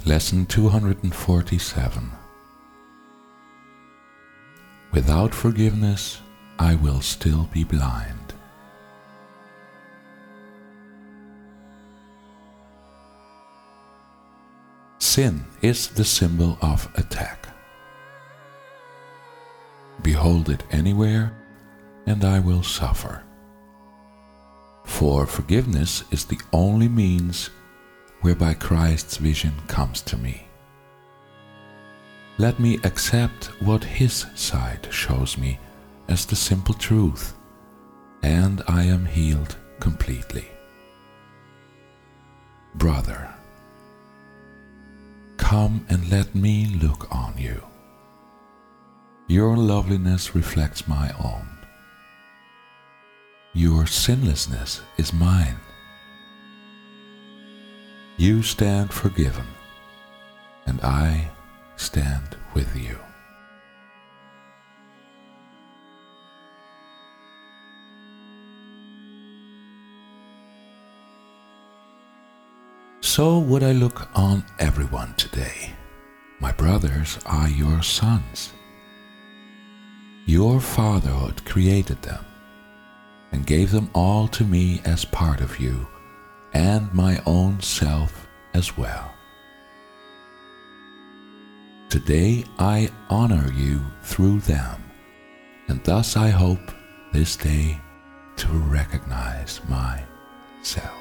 Lesson 247. Without forgiveness, I will still be blind. Sin is the symbol of attack. Behold it anywhere, and I will suffer. For forgiveness is the only means whereby Christ's vision comes to me. Let me accept what His side shows me as the simple truth, and I am healed completely. Brother, come and let me look on you. Your loveliness reflects my own. Your sinlessness is mine. You stand forgiven, and I stand with you. So would I look on everyone today. My brothers are your sons. Your fatherhood created them and gave them all to me as part of you and my own self as well. Today I honor you through them, and thus I hope this day to recognize myself.